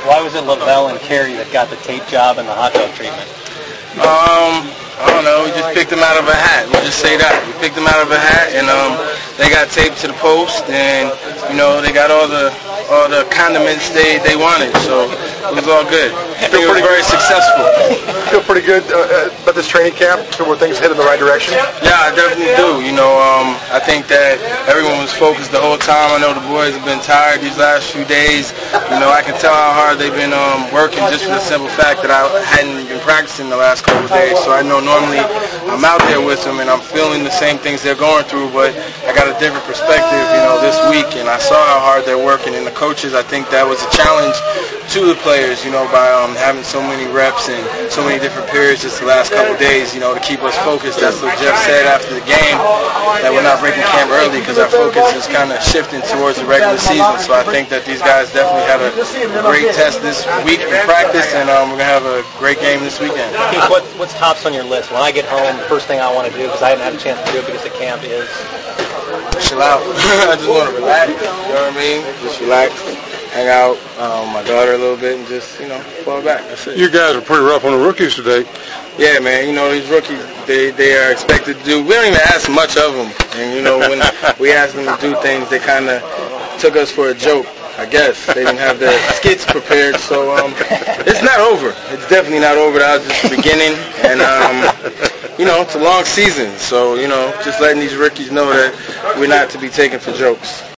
Why was it Lavelle and Carey that got the tape job and the hot dog treatment? I don't know. We just picked them out of a hat. We'll just say that. We picked them out of a hat, and they got taped to the post, and they got all the condiments they wanted. So it was all good. They were very successful. Feel pretty good about this training camp? Feel where things head in the right direction? Yeah, I definitely do. I think that everyone was focused the whole time. I know the boys have been tired these last few days. I can tell how hard they've been working just for the simple fact that I hadn't been practicing the last couple of days. So I know normally I'm out there with them and I'm feeling the same things they're going through, but I got a different perspective, this week, and I saw how hard they're working. And the coaches, I think that was a challenge to the players, by having so many reps and so many different periods just the last couple of days, to keep us focused. That's what Jeff said after the game, that we're not breaking camp early because our focus is kind of shifting towards the regular season. So I think that these guys definitely had a great test this week in practice, and we're going to have a great game this weekend. Keith, what's tops on your list? When I get home, the first thing I want to do, because I haven't had a chance to do it because the camp is... Chill out. I just want to relax, you know what I mean? Just relax, hang out with my daughter a little bit, and just, fall back. That's it. You guys are pretty rough on the rookies today. Yeah, man. These rookies, they are expected to do. We don't even ask much of them. And, when we ask them to do things, they kind of took us for a joke, I guess. They didn't have their skits prepared. So it's not over. It's definitely not over. That was just the beginning. And, it's a long season. So, just letting these rookies know that we're not to be taken for jokes.